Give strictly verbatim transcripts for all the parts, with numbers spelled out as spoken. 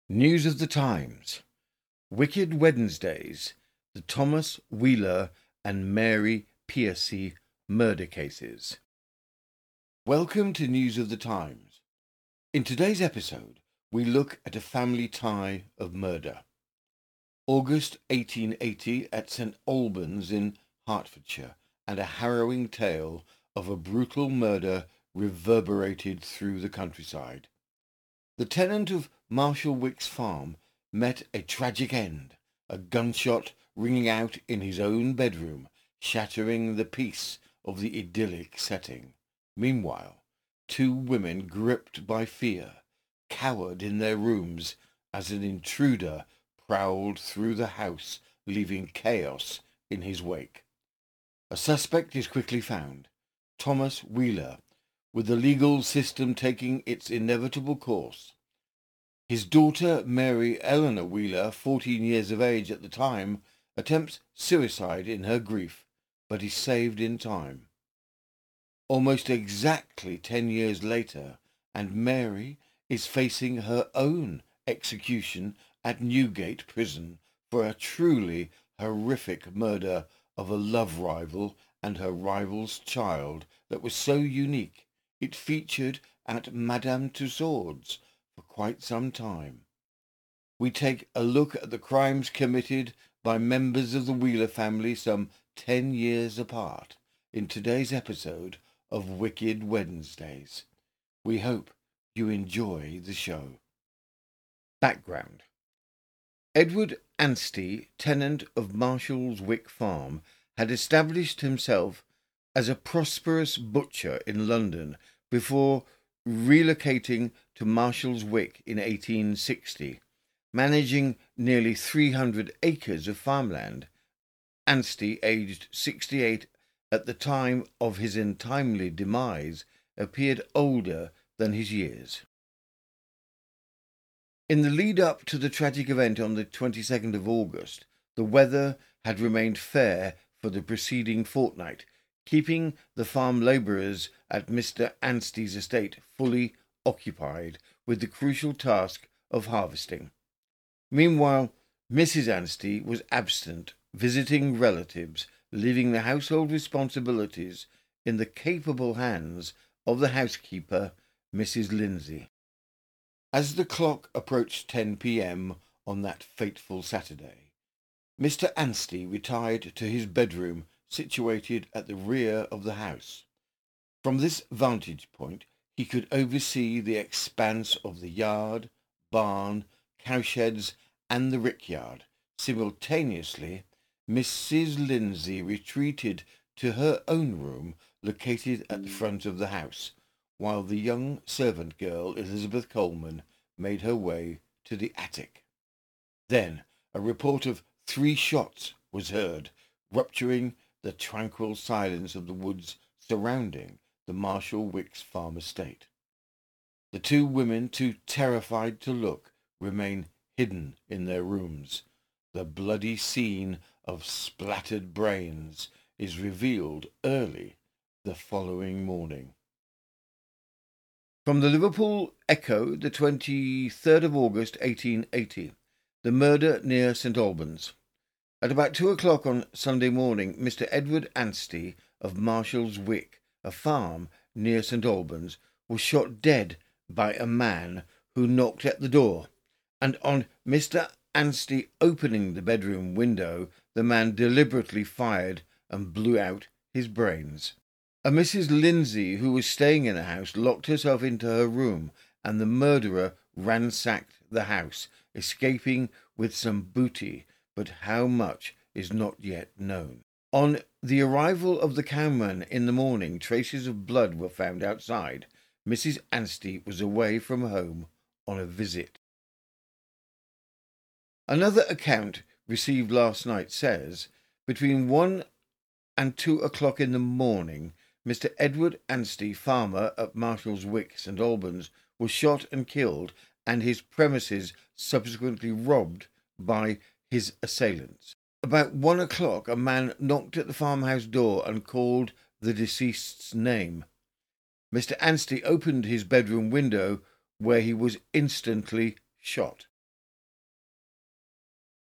News of the Times. Wicked Wednesdays. The Thomas Wheeler and Mary Piercy murder cases. Welcome to News of the Times. In today's episode, we look at a family tie of murder. August eighteen eighty at St Albans in Hertfordshire, and a harrowing tale of a brutal murder reverberated through the countryside. The tenant of Marshall Wick's farm met a tragic end, a gunshot ringing out in his own bedroom, shattering the peace of the idyllic setting. Meanwhile, two women, gripped by fear, cowered in their rooms as an intruder prowled through the house, leaving chaos in his wake. A suspect is quickly found, Thomas Wheeler, with the legal system taking its inevitable course. His daughter, Mary Eleanor Wheeler, fourteen years of age at the time, attempts suicide in her grief, but is saved in time. Almost exactly ten years later, and Mary is facing her own execution at Newgate Prison for a truly horrific murder of a love rival and her rival's child that was so unique it featured at Madame Tussauds for quite some time. We take a look at the crimes committed by members of the Wheeler family some ten years apart in today's episode of Wicked Wednesdays. We hope you enjoy the show. Background. Edward Anstey, tenant of Marshall's Wick Farm, had established himself as a prosperous butcher in London before relocating to Marshall's Wick in eighteen sixty. Managing nearly three hundred acres of farmland, Anstey, aged sixty-eight at the time of his untimely demise, appeared older than his years. In the lead-up to the tragic event on the twenty-second of August, the weather had remained fair for the preceding fortnight, keeping the farm labourers at Mister Anstey's estate fully occupied with the crucial task of harvesting. Meanwhile, Missus Anstey was absent, visiting relatives, leaving the household responsibilities in the capable hands of the housekeeper, Missus Lindsay. As the clock approached ten p.m. on that fateful Saturday, Mister Anstey retired to his bedroom situated at the rear of the house. From this vantage point, he could oversee the expanse of the yard, barn, cowsheds, and the rickyard. Simultaneously, Missus Lindsay retreated to her own room located at the front of the house, while the young servant girl, Elizabeth Coleman, made her way to the attic. Then a report of three shots was heard, rupturing the tranquil silence of the woods surrounding the Marshall Wick's farm estate. The two women, too terrified to look, remain hidden in their rooms. The bloody scene of splattered brains is revealed early the following morning. From the Liverpool Echo, the twenty-third of August, eighteen eighty. The murder near St Albans. At about two o'clock on Sunday morning, Mister Edward Anstey of Marshall's Wick, a farm near St Albans, was shot dead by a man who knocked at the door, and on Mister Anstey opening the bedroom window, the man deliberately fired and blew out his brains. A Missus Lindsay, who was staying in the house, locked herself into her room, and the murderer ransacked the house, escaping with some booty, but how much is not yet known. On the arrival of the cowman in the morning, traces of blood were found outside. Missus Anstey was away from home on a visit. Another account received last night says, between one and two o'clock in the morning, Mister Edward Anstey, farmer at Marshall's Wick, St Albans, was shot and killed, and his premises subsequently robbed by his assailants. About one o'clock, a man knocked at the farmhouse door and called the deceased's name. Mister Anstey opened his bedroom window, where he was instantly shot.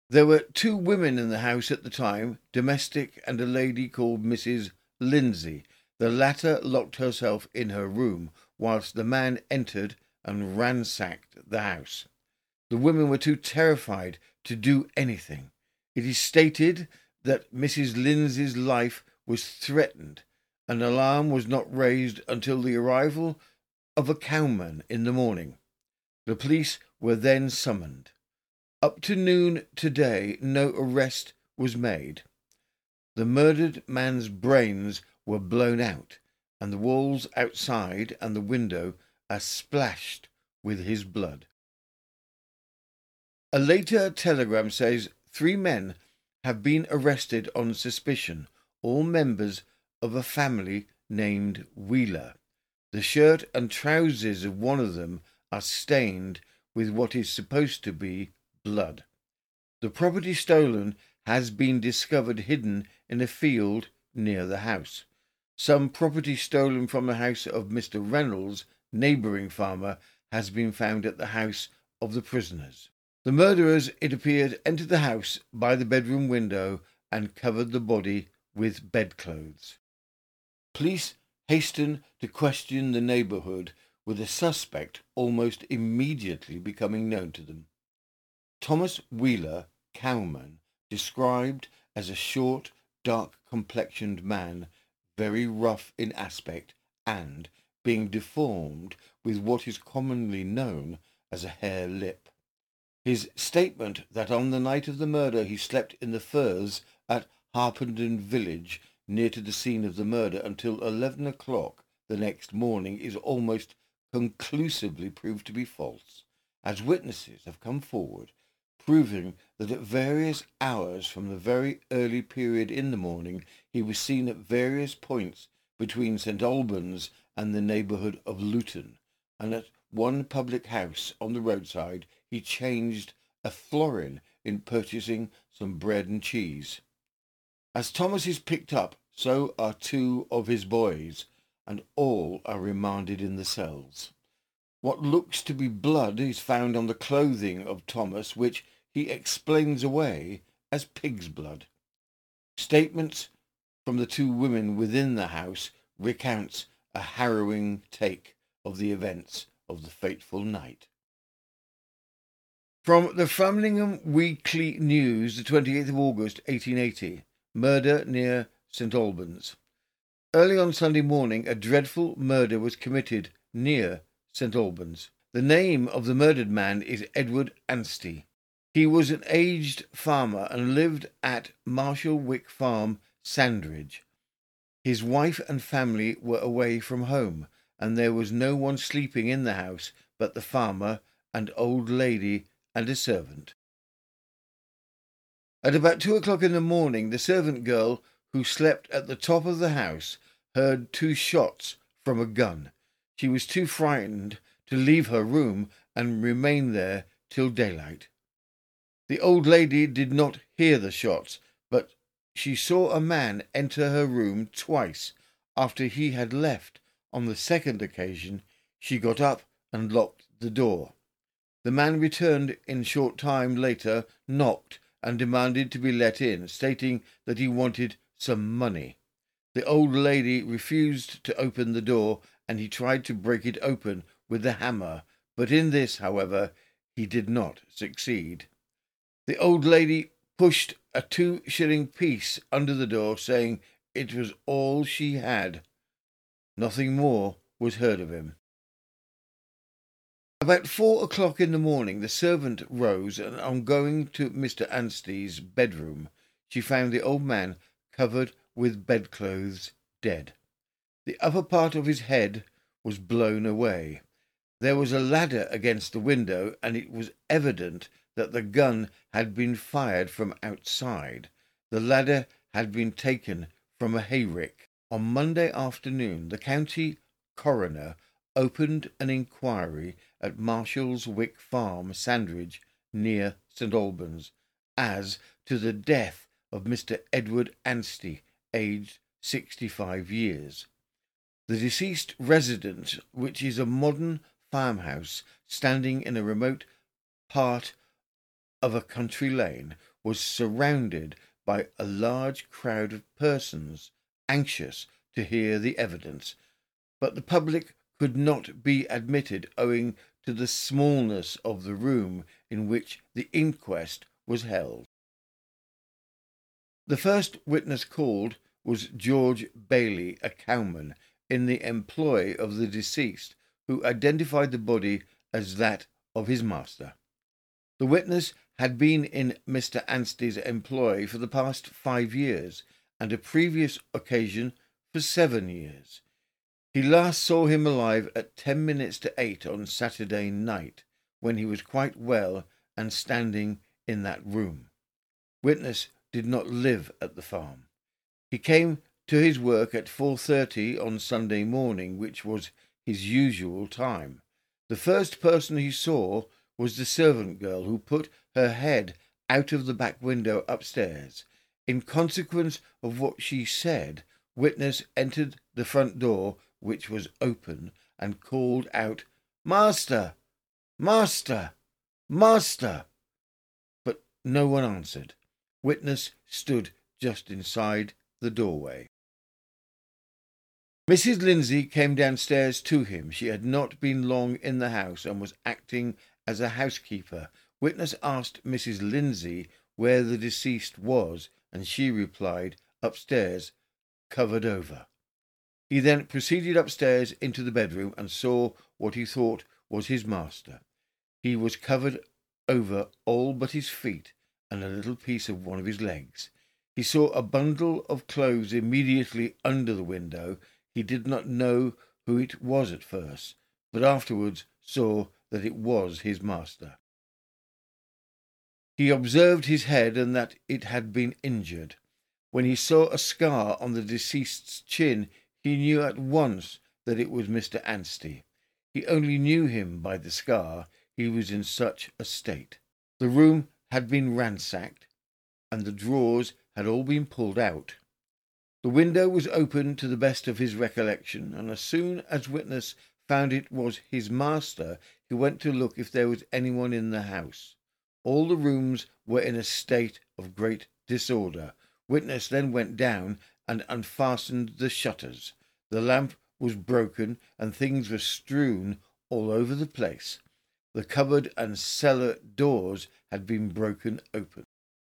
There were two women in the house at the time, domestic and a lady called Missus Lindsay. The latter locked herself in her room, whilst the man entered and ransacked the house. The women were too terrified to do anything. It is stated that Missus Lindsay's life was threatened. An alarm was not raised until the arrival of a cowman in the morning. The police were then summoned. Up to noon today, no arrest was made. The murdered man's brains were blown out, and the walls outside and the window are splashed with his blood. A later telegram says three men have been arrested on suspicion, all members of a family named Wheeler. The shirt and trousers of one of them are stained with what is supposed to be blood. The property stolen has been discovered hidden in a field near the house. Some property stolen from the house of Mister Reynolds, neighbouring farmer, has been found at the house of the prisoners. The murderers, it appeared, entered the house by the bedroom window and covered the body with bedclothes. Police hasten to question the neighbourhood, with the suspect almost immediately becoming known to them. Thomas Wheeler, cowman, described as a short, dark-complexioned man, very rough in aspect and being deformed with what is commonly known as a hare lip. His statement that on the night of the murder he slept in the furze at Harpenden village near to the scene of the murder until eleven o'clock the next morning is almost conclusively proved to be false, as witnesses have come forward proving that at various hours from the very early period in the morning he was seen at various points between St Albans and the neighbourhood of Luton, and at one public house on the roadside he changed a florin in purchasing some bread and cheese. As Thomas is picked up, so are two of his boys, and all are remanded in the cells. What looks to be blood is found on the clothing of Thomas, which he explains away as pig's blood. Statements from the two women within the house recounts a harrowing take of the events of the fateful night. From the Framlingham Weekly News, the twenty-eighth of August, eighteen eighty. Murder near St Albans. Early on Sunday morning, a dreadful murder was committed near St Albans. The name of the murdered man is Edward Anstey. He was an aged farmer and lived at Marshall Wick Farm, Sandridge. His wife and family were away from home, and there was no one sleeping in the house but the farmer, an old lady, and a servant. At about two o'clock in the morning, the servant girl, who slept at the top of the house, heard two shots from a gun. She was too frightened to leave her room and remain there till daylight. The old lady did not hear the shots, but she saw a man enter her room twice. After he had left on the second occasion, she got up and locked the door. The man returned in short time later, knocked, and demanded to be let in, stating that he wanted some money. The old lady refused to open the door, and he tried to break it open with the hammer, but in this, however, he did not succeed. The old lady pushed a two-shilling piece under the door, saying it was all she had. Nothing more was heard of him. About four o'clock in the morning, the servant rose, and on going to Mister Anstey's bedroom, she found the old man covered with bedclothes, dead. The upper part of his head was blown away. There was a ladder against the window, and it was evident that the gun had been fired from outside. The ladder had been taken from a hayrick. On Monday afternoon, the county coroner opened an inquiry at Marshall's Wick Farm, Sandridge, near St Albans, as to the death of Mister Edward Anstey, aged sixty-five years. The deceased residence, which is a modern farmhouse standing in a remote part of a country lane, was surrounded by a large crowd of persons anxious to hear the evidence, but the public could not be admitted owing to the smallness of the room in which the inquest was held. The first witness called was George Bailey, a cowman in the employ of the deceased, who identified the body as that of his master. The witness had been in Mister Anstey's employ for the past five years, and a previous occasion for seven years. He last saw him alive at ten minutes to eight on Saturday night, when he was quite well and standing in that room. Witness did not live at the farm. He came to his work at four thirty on Sunday morning, which was his usual time. The first person he saw was the servant girl, who put her head out of the back window upstairs. In consequence of what she said, witness entered the front door, which was open, and called out, "Master! Master! Master!" But no one answered. Witness stood just inside the doorway. Missus Lindsay came downstairs to him. She had not been long in the house and was acting as a housekeeper. Witness asked Missus Lindsay where the deceased was, and she replied, "Upstairs, covered over." He then proceeded upstairs into the bedroom and saw what he thought was his master. He was covered over all but his feet and a little piece of one of his legs. He saw a bundle of clothes immediately under the window. He did not know who it was at first, but afterwards saw that it was his master. He observed his head and that it had been injured. When he saw a scar on the deceased's chin, he knew at once that it was Mister Anstey. He only knew him by the scar, he was in such a state. The room had been ransacked, and the drawers had all been pulled out. The window was open to the best of his recollection, and as soon as witness found it was his master, he went to look if there was anyone in the house. All the rooms were in a state of great disorder. Witness then went down and unfastened the shutters. The lamp was broken, and things were strewn all over the place. The cupboard and cellar doors had been broken open.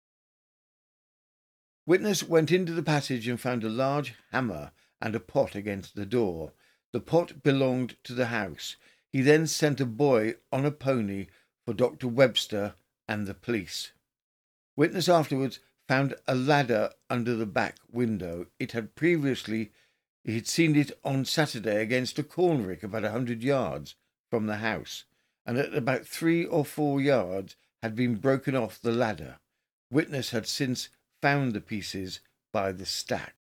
Witness went into the passage and found a large hammer and a pot against the door. The pot belonged to the house. He then sent a boy on a pony for Doctor Webster and the police. Witness afterwards found a ladder under the back window. It had previously, he had seen it on Saturday against a cornrick about a hundred yards from the house, and at about three or four yards had been broken off the ladder. Witness had since found the pieces by the stack.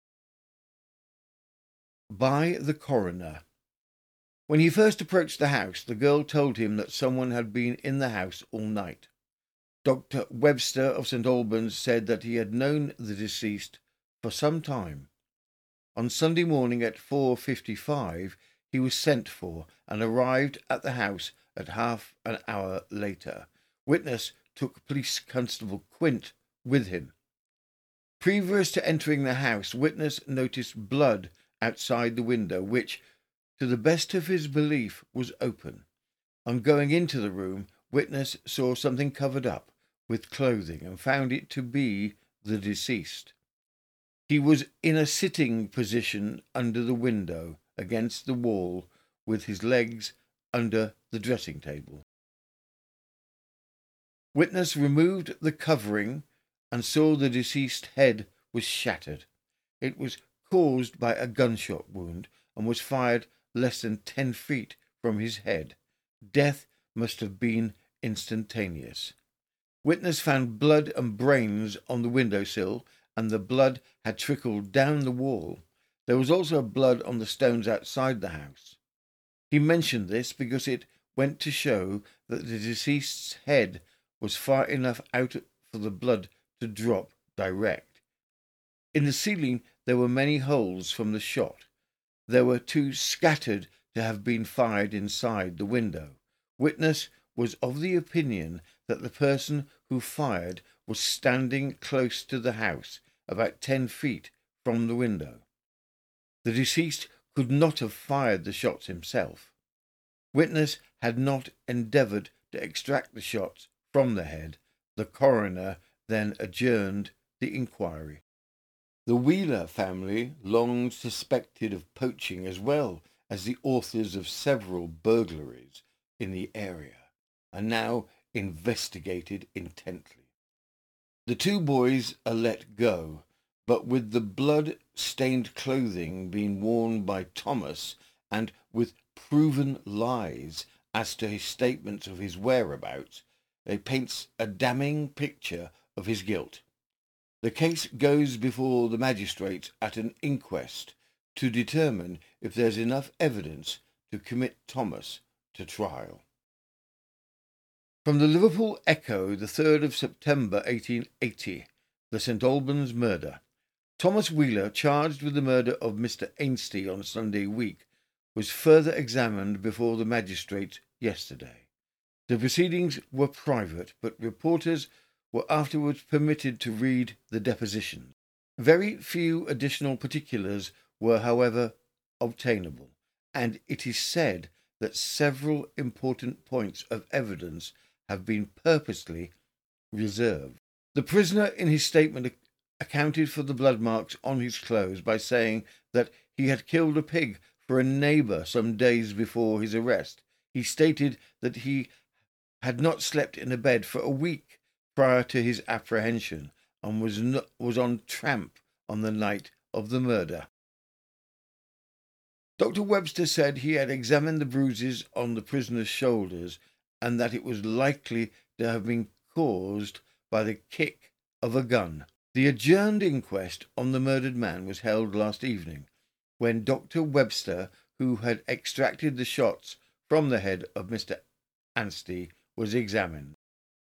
By the coroner. When he first approached the house, the girl told him that someone had been in the house all night. Doctor Webster of Saint Albans said that he had known the deceased for some time. On Sunday morning at four fifty-five he was sent for and arrived at the house at half an hour later. Witness took Police Constable Quint with him. Previous to entering the house, witness noticed blood outside the window, which, to the best of his belief, was open. On going into the room, witness saw something covered up with clothing and found it to be the deceased. He was in a sitting position under the window against the wall, with his legs under the dressing table. Witness removed the covering and saw the deceased's head was shattered. It was caused by a gunshot wound and was fired less than ten feet from his head. Death must have been instantaneous. Witness found blood and brains on the windowsill, and the blood had trickled down the wall. There was also blood on the stones outside the house. He mentioned this because it went to show that the deceased's head was far enough out for the blood to drop direct. In the ceiling there were many holes from the shot. There were two scattered to have been fired inside the window. Witness was of the opinion that the person who fired was standing close to the house, about ten feet from the window. The deceased could not have fired the shots himself. Witness had not endeavoured to extract the shots from the head. The coroner then adjourned the inquiry. The Wheeler family, long suspected of poaching as well as the authors of several burglaries in the area, are now investigated intently. The two boys are let go, but with the blood-stained clothing being worn by Thomas and with proven lies as to his statements of his whereabouts, it paints a damning picture of his guilt. The case goes before the magistrates at an inquest to determine if there's enough evidence to commit Thomas to trial. From the Liverpool Echo, the third of September eighteen eighty, the St Albans murder. Thomas Wheeler, charged with the murder of Mister Ainsty on Sunday week, was further examined before the magistrates yesterday. The proceedings were private, but reporters were afterwards permitted to read the depositions. Very few additional particulars were, however, obtainable, and it is said that several important points of evidence have been purposely reserved. The prisoner, in his statement, accounted for the blood marks on his clothes by saying that he had killed a pig for a neighbour some days before his arrest. He stated that he had not slept in a bed for a week prior to his apprehension and was not, was on tramp on the night of the murder. Doctor Webster said he had examined the bruises on the prisoner's shoulders and that it was likely to have been caused by the kick of a gun. The adjourned inquest on the murdered man was held last evening, when Doctor Webster, who had extracted the shots from the head of Mister Ainsty, was examined.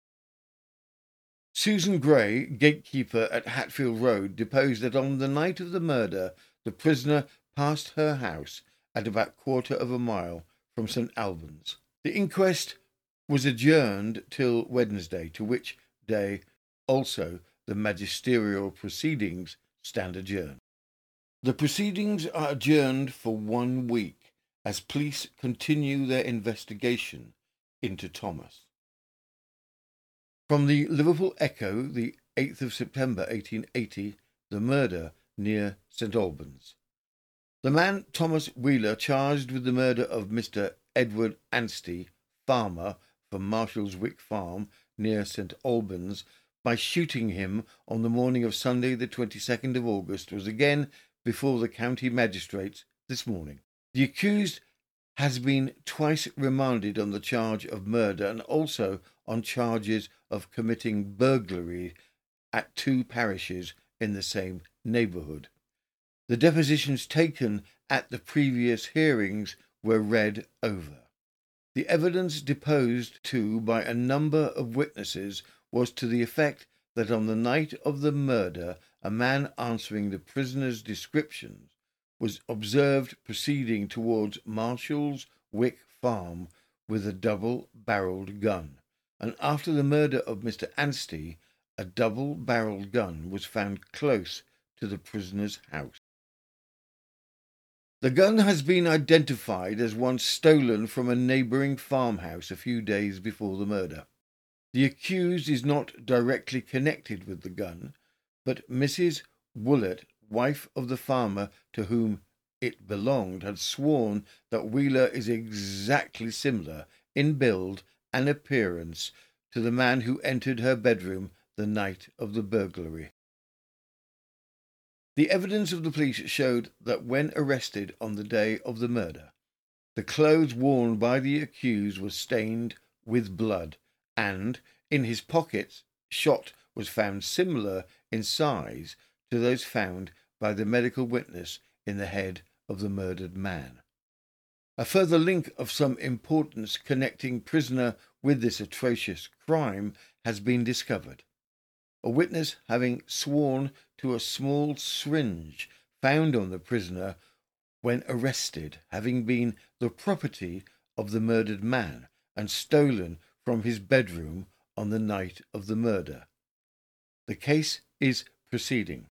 Susan Gray, gatekeeper at Hatfield Road, deposed that on the night of the murder the prisoner passed her house at about quarter of a mile from St Albans. The inquest was adjourned till Wednesday, to which day also the magisterial proceedings stand adjourned. The proceedings are adjourned for one week as police continue their investigation into Thomas. From the Liverpool Echo, the eighth of September eighteen eighty, the murder near St Albans. The man Thomas Wheeler, charged with the murder of Mister Edward Ainsty, farmer from Marshallswick Farm near St Albans, by shooting him on the morning of Sunday the twenty-second of August, was again before the county magistrates this morning. The accused has been twice remanded on the charge of murder and also on charges of committing burglary at two parishes in the same neighbourhood. The depositions taken at the previous hearings were read over. The evidence deposed to by a number of witnesses was to the effect that on the night of the murder a man answering the prisoner's descriptions was observed proceeding towards Marshall's Wick Farm with a double-barrelled gun, and after the murder of Mister Ainsty, a double-barrelled gun was found close to the prisoner's house. The gun has been identified as one stolen from a neighbouring farmhouse a few days before the murder. The accused is not directly connected with the gun, but Missus Woollett, wife of the farmer to whom it belonged, had sworn that Wheeler is exactly similar in build and appearance to the man who entered her bedroom the night of the burglary. The evidence of the police showed that when arrested on the day of the murder, the clothes worn by the accused were stained with blood, and in his pockets shot was found similar in size to those found by the medical witness in the head of the murdered man. A further link of some importance connecting prisoner with this atrocious crime has been discovered. A witness having sworn to a small syringe found on the prisoner when arrested having been the property of the murdered man and stolen from his bedroom on the night of the murder. The case is proceeding.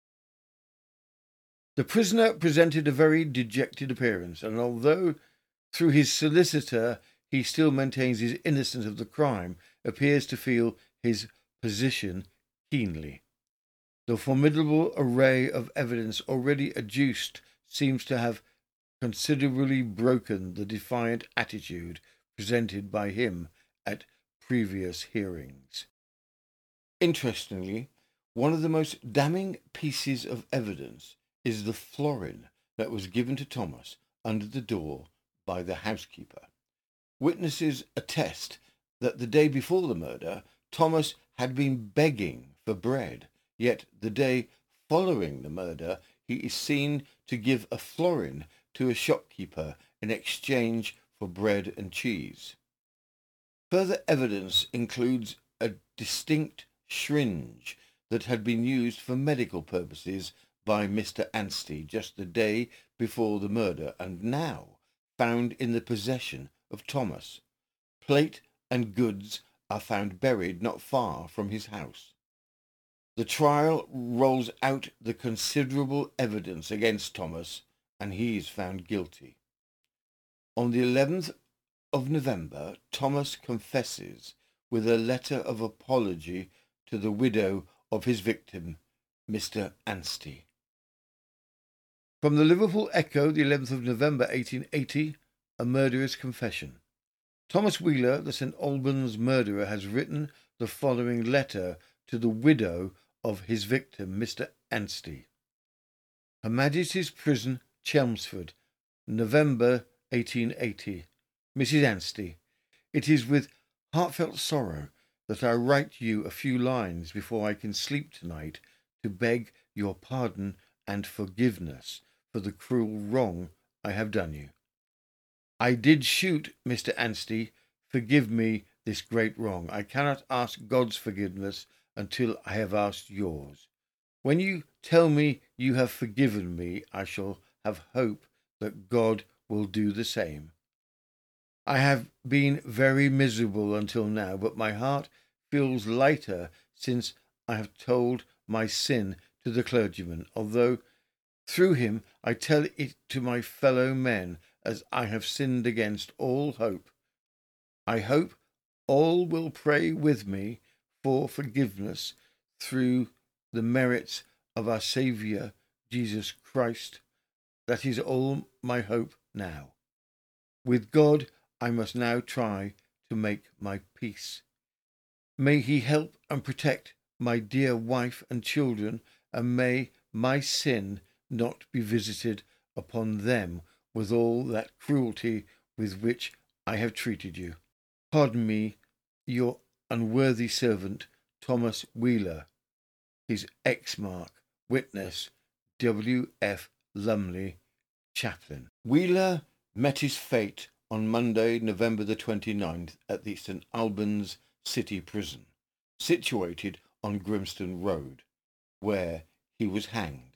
The prisoner presented a very dejected appearance, and although through his solicitor he still maintains his innocence of the crime, appears to feel his position keenly. The formidable array of evidence already adduced seems to have considerably broken the defiant attitude presented by him at previous hearings. Interestingly, one of the most damning pieces of evidence is the florin that was given to Thomas under the door by the housekeeper. Witnesses attest that the day before the murder, Thomas had been begging for bread, yet the day following the murder, he is seen to give a florin to a shopkeeper in exchange for bread and cheese. Further evidence includes a distinct syringe that had been used for medical purposes by Mister Anstey just the day before the murder and now found in the possession of Thomas. Plate and goods are found buried not far from his house. The trial rolls out the considerable evidence against Thomas, and he is found guilty. On the eleventh of November, Thomas confesses with a letter of apology to the widow of his victim, Mister Anstey. From the Liverpool Echo, the eleventh of November eighteen eighty, a murderer's confession. Thomas Wheeler, the St Albans murderer, has written the following letter to the widow of his victim, Mister Anstey. Her Majesty's Prison, Chelmsford, November eighteen eighty. Missus Anstey, it is with heartfelt sorrow that I write you a few lines before I can sleep tonight to beg your pardon and forgiveness for the cruel wrong I have done you. I did shoot Mister Anstey. Forgive me this great wrong. I cannot ask God's forgiveness until I have asked yours. When you tell me you have forgiven me, I shall have hope that God will do the same. I have been very miserable until now, but my heart feels lighter since I have told my sin to the clergyman, although through him I tell it to my fellow men, as I have sinned against all hope. I hope all will pray with me for forgiveness through the merits of our Saviour Jesus Christ. That is all my hope now. With God I must now try to make my peace. May he help and protect my dear wife and children, and may my sin not be visited upon them with all that cruelty with which I have treated you. Pardon me, your unworthy servant, Thomas Wheeler. His ex-mark, witness, W. F. Lumley, chaplain. Wheeler met his fate on Monday, November the twenty-ninth, at the St Albans City Prison, situated on Grimston Road, where he was hanged.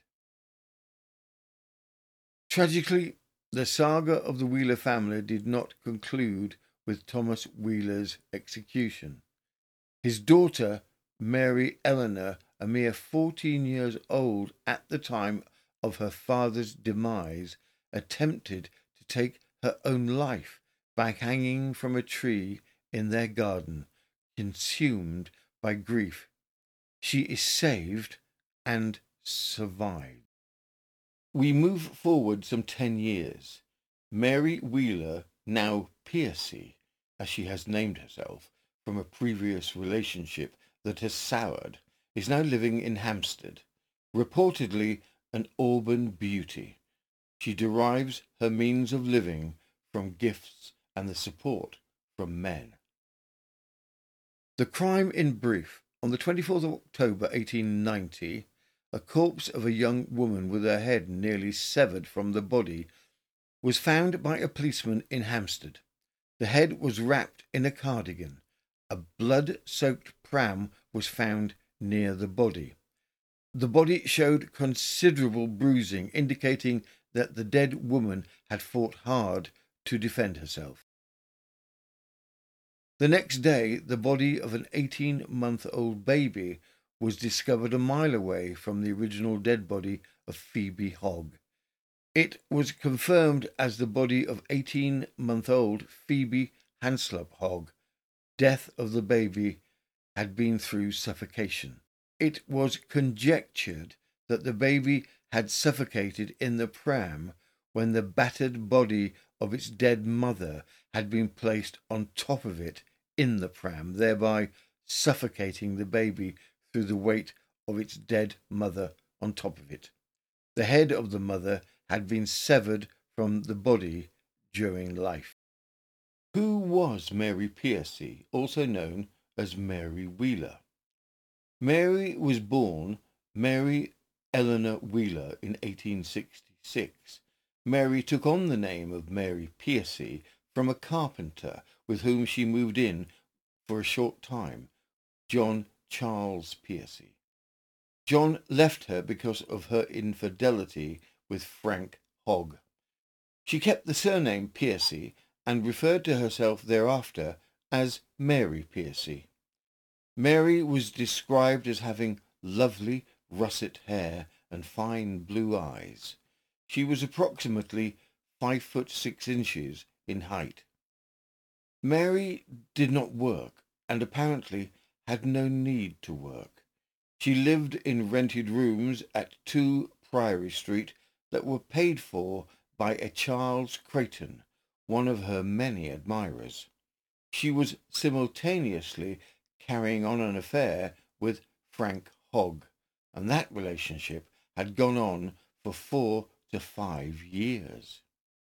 Tragically, the saga of the Wheeler family did not conclude with Thomas Wheeler's execution. His daughter, Mary Eleanor, a mere fourteen years old at the time of her father's demise, attempted to take her own life by hanging from a tree in their garden, consumed by grief. She is saved and survived. We move forward some ten years. Mary Wheeler, now Piercy, as she has named herself, from a previous relationship that has soured, is now living in Hampstead, reportedly an Auburn beauty. She derives her means of living from gifts and the support from men. The crime in brief. On the twenty-fourth of October eighteen ninety, a corpse of a young woman with her head nearly severed from the body was found by a policeman in Hampstead. The head was wrapped in a cardigan. A blood-soaked pram was found near the body. The body showed considerable bruising, indicating that the dead woman had fought hard to defend herself. The next day, the body of an eighteen-month-old baby was discovered a mile away from the original dead body of Phoebe Hogg. It was confirmed as the body of eighteen-month-old Phoebe Hanslop Hogg. Death of the baby had been through suffocation. It was conjectured that the baby had suffocated in the pram when the battered body of its dead mother had been placed on top of it in the pram, thereby suffocating the baby through the weight of its dead mother on top of it. The head of the mother had been severed from the body during life. Who was Mary Piercy, also known as Mary Wheeler? Mary was born Mary Eleanor Wheeler in eighteen sixty-six. Mary took on the name of Mary Piercy from a carpenter with whom she moved in for a short time, John Charles Piercy. John left her because of her infidelity with Frank Hogg. She kept the surname Piercy and referred to herself thereafter as Mary Piercy. Mary was described as having lovely russet hair and fine blue eyes. She was approximately five foot six inches in height. Mary did not work and apparently had no need to work. She lived in rented rooms at two Priory Street that were paid for by a Charles Creighton, one of her many admirers. She was simultaneously carrying on an affair with Frank Hogg, and that relationship had gone on for four to five years.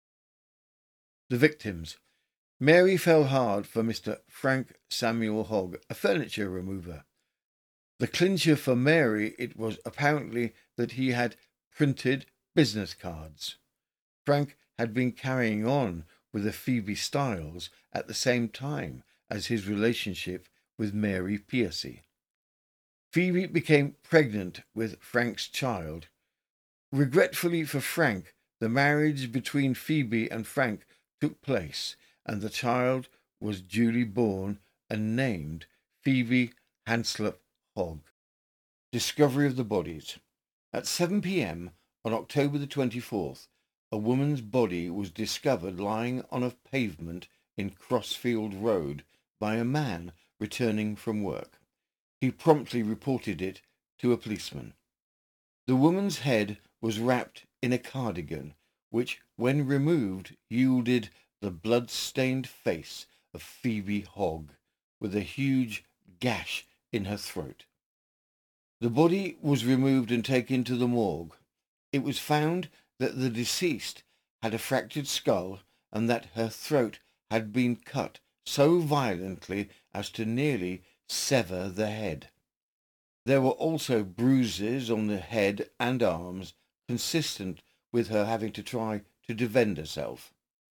The victims. Mary fell hard for Mister Frank Samuel Hogg, a furniture remover. The clincher for Mary, it was apparently that he had printed business cards. Frank had been carrying on with the Phoebe Styles at the same time as his relationship with Mary Piercy. Phoebe became pregnant with Frank's child. Regretfully for Frank, the marriage between Phoebe and Frank took place, and the child was duly born and named Phoebe Hanslop Hogg. Discovery of the bodies. At seven p.m. on October the twenty-fourth, a woman's body was discovered lying on a pavement in Crossfield Road by a man returning from work. He promptly reported it to a policeman. The woman's head was wrapped in a cardigan, which, when removed, yielded the blood-stained face of Phoebe Hogg, with a huge gash in her throat. The body was removed and taken to the morgue. It was found that the deceased had a fractured skull and that her throat had been cut so violently as to nearly sever the head. There were also bruises on the head and arms, consistent with her having to try to defend herself.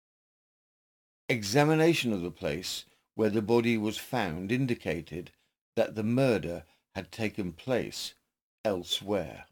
Examination of the place where the body was found indicated that the murder had taken place elsewhere.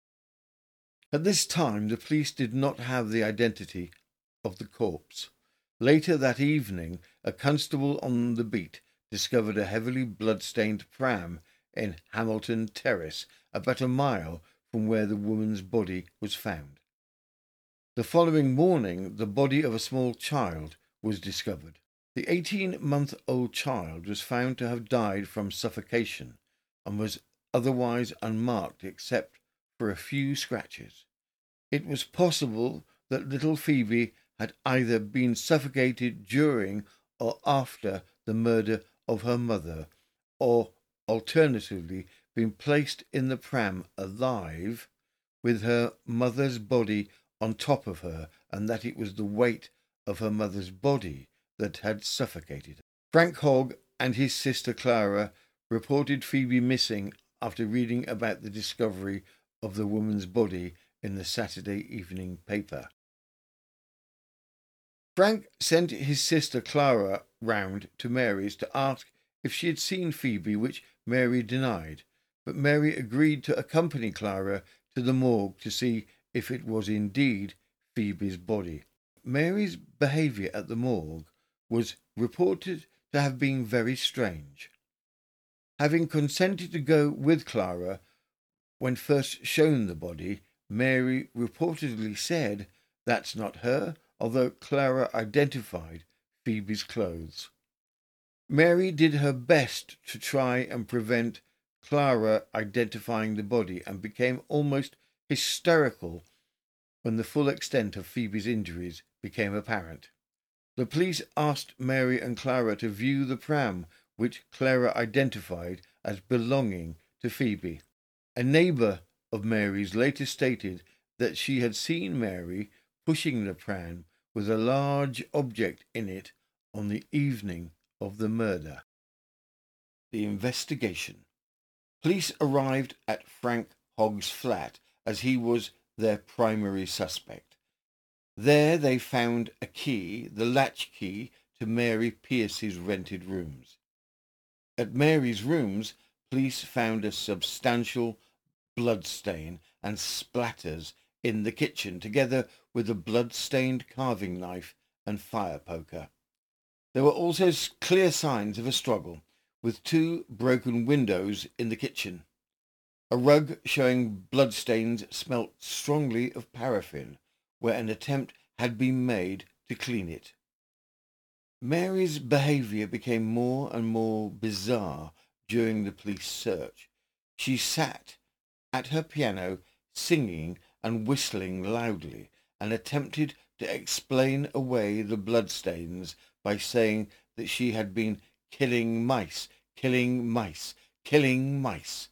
At this time, the police did not have the identity of the corpse. Later that evening, a constable on the beat discovered a heavily blood-stained pram in Hamilton Terrace, about a mile from where the woman's body was found. The following morning, the body of a small child was discovered. The eighteen-month-old child was found to have died from suffocation and was otherwise unmarked except for a few scratches. It was possible that little Phoebe had either been suffocated during or after the murder of her mother, or alternatively been placed in the pram alive with her mother's body on top of her, and that it was the weight of her mother's body that had suffocated her. Frank Hogg and his sister Clara reported Phoebe missing after reading about the discovery of the woman's body in the Saturday evening paper. Frank sent his sister Clara round to Mary's to ask if she had seen Phoebe, which Mary denied, but Mary agreed to accompany Clara to the morgue to see if it was indeed Phoebe's body. Mary's behaviour at the morgue was reported to have been very strange. Having consented to go with Clara when first shown the body, Mary reportedly said, "That's not her," although Clara identified Phoebe's clothes. Mary did her best to try and prevent Clara identifying the body and became almost hysterical when the full extent of Phoebe's injuries became apparent. The police asked Mary and Clara to view the pram, which Clara identified as belonging to Phoebe. A neighbour of Mary's later stated that she had seen Mary pushing the pram with a large object in it on the evening of the murder. The investigation. Police arrived at Frank Hogg's flat as he was their primary suspect. There they found a key, the latch key to Mary Piercy's rented rooms. At Mary's rooms, police found a substantial blood stain and splatters in the kitchen, together with a blood-stained carving knife and fire poker. There were also clear signs of a struggle, with two broken windows in the kitchen. A rug showing bloodstains smelt strongly of paraffin, where an attempt had been made to clean it. Mary's behaviour became more and more bizarre during the police search. She sat at her piano singing and whistling loudly and attempted to explain away the bloodstains by saying that she had been killing mice, killing mice, killing mice.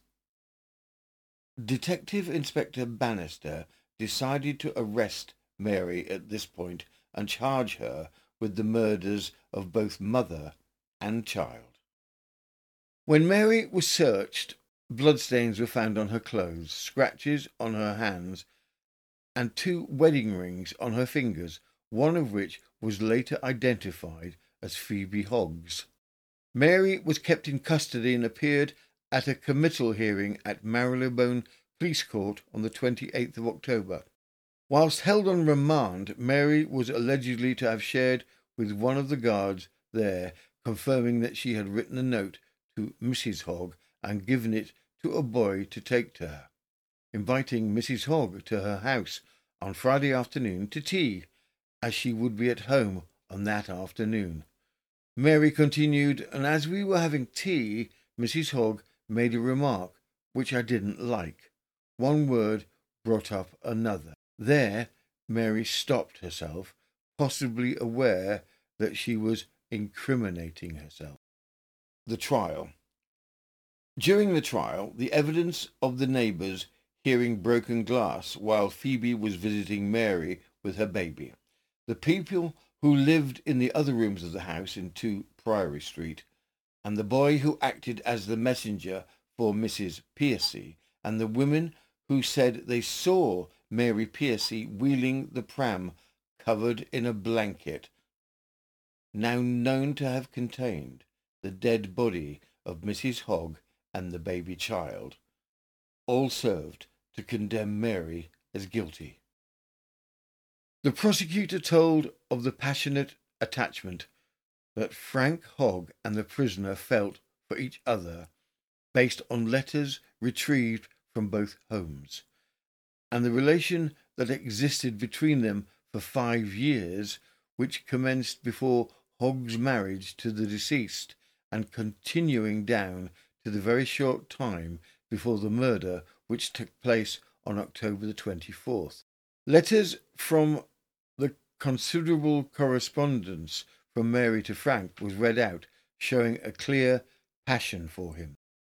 Detective Inspector Bannister decided to arrest Mary at this point and charge her with the murders of both mother and child. When Mary was searched, bloodstains were found on her clothes, scratches on her hands, and two wedding rings on her fingers, one of which was later identified as Phoebe Hogg's. Mary was kept in custody and appeared at a committal hearing at Marylebone Police Court on the twenty-eighth of October. Whilst held on remand, Mary was allegedly to have shared with one of the guards there, confirming that she had written a note to Missus Hogg and given it to a boy to take to her, inviting Missus Hogg to her house on Friday afternoon to tea, as she would be at home on that afternoon. Mary continued, "And as we were having tea, Missus Hogg made a remark which I didn't like. One word brought up another." There, Mary stopped herself, possibly aware that she was incriminating herself. The trial. During the trial, the evidence of the neighbours hearing broken glass while Phoebe was visiting Mary with her baby, the people who lived in the other rooms of the house in two Priory Street, and the boy who acted as the messenger for Missus Piercy, and the women who said they saw Mary Piercy wheeling the pram covered in a blanket, now known to have contained the dead body of Missus Hogg and the baby child, all served to condemn Mary as guilty. The prosecutor told of the passionate attachment that Frank Hogg and the prisoner felt for each other based on letters retrieved from both homes, and the relation that existed between them for five years, which commenced before Hogg's marriage to the deceased and continuing down to the very short time before the murder, which took place on October the twenty-fourth. Letters from the considerable correspondence from Mary to Frank was read out, showing a clear passion for him.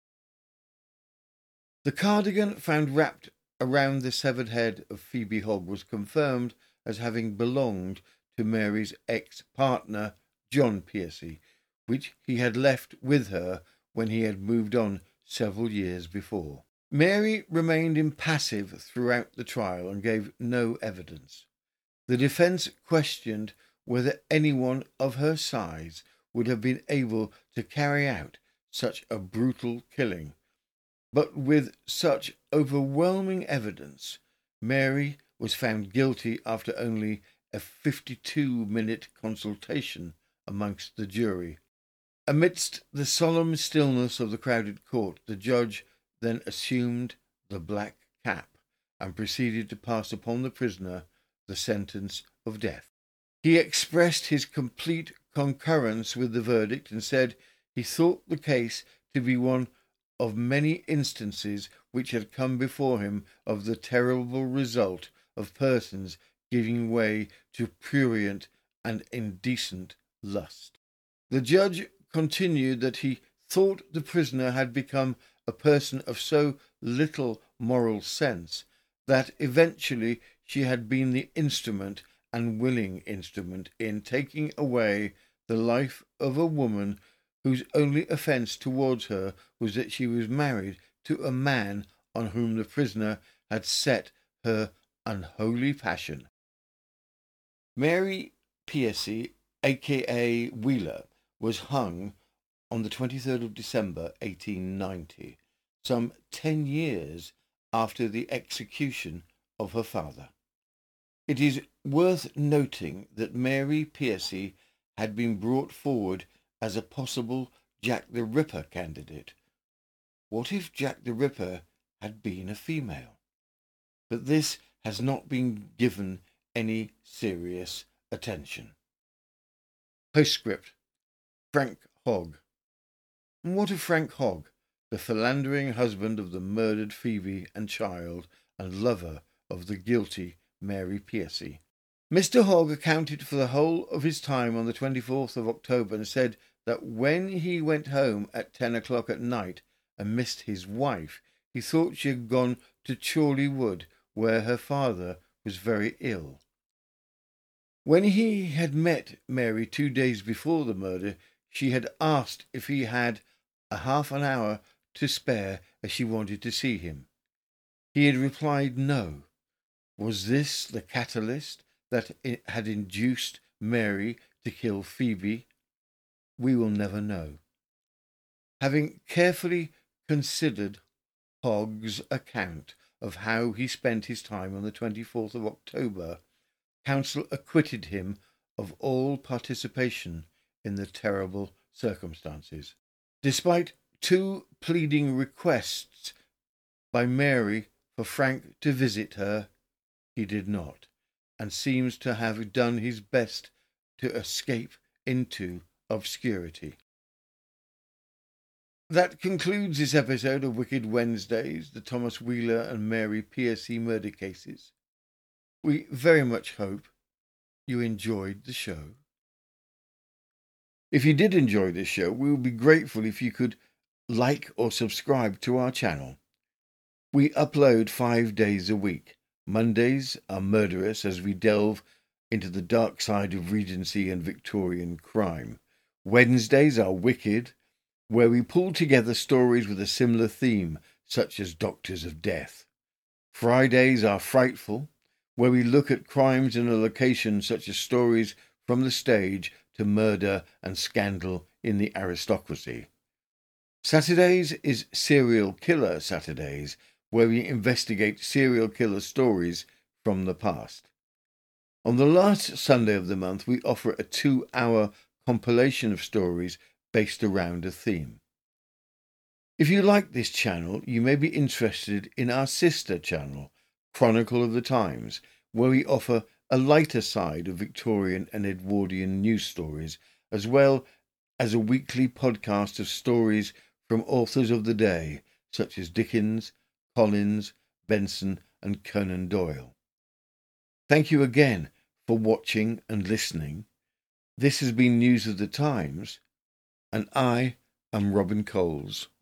The cardigan found wrapped around the severed head of Phoebe Hogg was confirmed as having belonged to Mary's ex-partner, John Piercy, which he had left with her when he had moved on several years before. Mary remained impassive throughout the trial and gave no evidence. The defence questioned whether anyone of her size would have been able to carry out such a brutal killing, but with such overwhelming evidence, Mary was found guilty after only a fifty-two minute consultation amongst the jury. Amidst the solemn stillness of the crowded court, the judge then assumed the black cap and proceeded to pass upon the prisoner the sentence of death. He expressed his complete concurrence with the verdict and said he thought the case to be one of many instances which had come before him of the terrible result of persons giving way to prurient and indecent lust. The judge continued that he thought the prisoner had become a person of so little moral sense that eventually she had been the instrument and willing instrument in taking away the life of a woman whose only offence towards her was that she was married to a man on whom the prisoner had set her unholy passion. Mary Piercy, aka Wheeler, was hung on the twenty-third of December eighteen ninety, some ten years after the execution of her father. It is worth noting that Mary Piercy had been brought forward as a possible Jack the Ripper candidate. What if Jack the Ripper had been a female? But this has not been given any serious attention. Postscript. Frank Hogg. And what of Frank Hogg, the philandering husband of the murdered Phoebe and child, and lover of the guilty Mary Piercy? Mister Hogg accounted for the whole of his time on the twenty-fourth of October and said that when he went home at ten o'clock at night and missed his wife, he thought she had gone to Chorley Wood, where her father was very ill. When he had met Mary two days before the murder, she had asked if he had a half an hour to spare as she wanted to see him. He had replied no. Was this the catalyst that had induced Mary to kill Phoebe? We will never know. Having carefully considered Hogg's account of how he spent his time on the twenty-fourth of October, counsel acquitted him of all participation in the terrible circumstances. Despite two pleading requests by Mary for Frank to visit her, he did not, and seems to have done his best to escape into obscurity. That concludes this episode of Wicked Wednesdays, the Thomas Wheeler and Mary Piercy murder cases. We very much hope you enjoyed the show. If you did enjoy this show, we would be grateful if you could like or subscribe to our channel. We upload five days a week. Mondays are murderous as we delve into the dark side of Regency and Victorian crime. Wednesdays are wicked, where we pull together stories with a similar theme, such as Doctors of Death. Fridays are frightful, where we look at crimes in a location such as stories from the stage to murder and scandal in the aristocracy. Saturdays is Serial Killer Saturdays, where we investigate serial killer stories from the past. On the last Sunday of the month, we offer a two-hour compilation of stories based around a theme. If you like this channel, you may be interested in our sister channel, Chronicle of the Times, where we offer a lighter side of Victorian and Edwardian news stories, as well as a weekly podcast of stories from authors of the day, such as Dickens, Collins, Benson, and Conan Doyle. Thank you again for watching and listening. This has been News of the Times, and I am Robin Coles.